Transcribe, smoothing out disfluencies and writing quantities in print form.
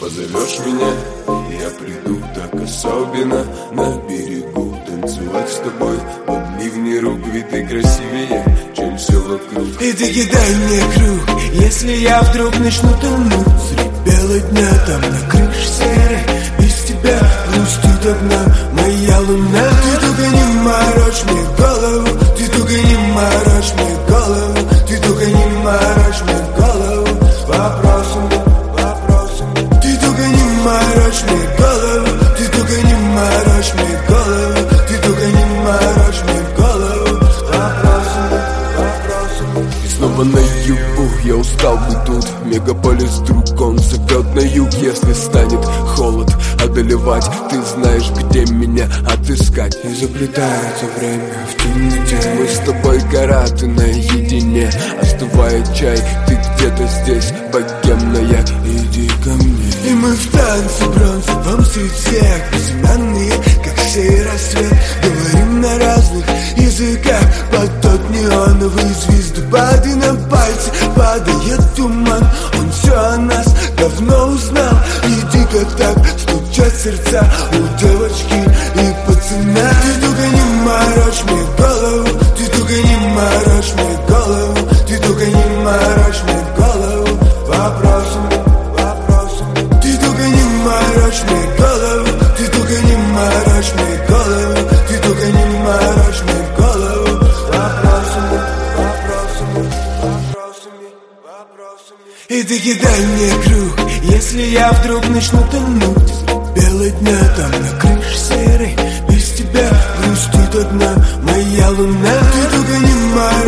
позовешь меня, я приду так особенно на берегу танцевать с тобой под ливни рук, ведь ты красивее, чем все вокруг. И ты кидай мне круг, если я вдруг начну тонуть средь бела дня, там на крыше серой без тебя грустит одна моя луна. Ты только не морочь мне голову, ты только не морочь мне голову, ты только не морочь мне голову вопросами. Ты только не морочь мне голову, ты только не морочь мне голову, ты только не морочь мне голову вопросами. И снова на югу, я устал быть тут. Мегаполис друг, он зовет на юг. Если станет холод одолевать, ты знаешь, где меня отыскать. И заплетается время в темноте. Мы с тобой гора, ты наедине. Остывает чай, ты где-то здесь, богемная, иди ко мне. И мы в танце бронзовом цвете, безымянные, как сей рассвет. Говорим на разных языках под тот неоновый звездопад. И на пальцы падает туман, он все о нас давно узнал. И дико так стучат сердца у девочки и пацана. Ты только не морочь мне голову, ты только не морочь мне голову, ты только не морочь мне голову вопросами. Ты только не морочь мне голову, ты только не морочь мне голову, ты только не морочь мне голову вопросами. И ты кидай мне круг, если я вдруг начну тонуть средь бела дня, там на крыше серой без тебя грустит одна моя луна. Ты только не морочь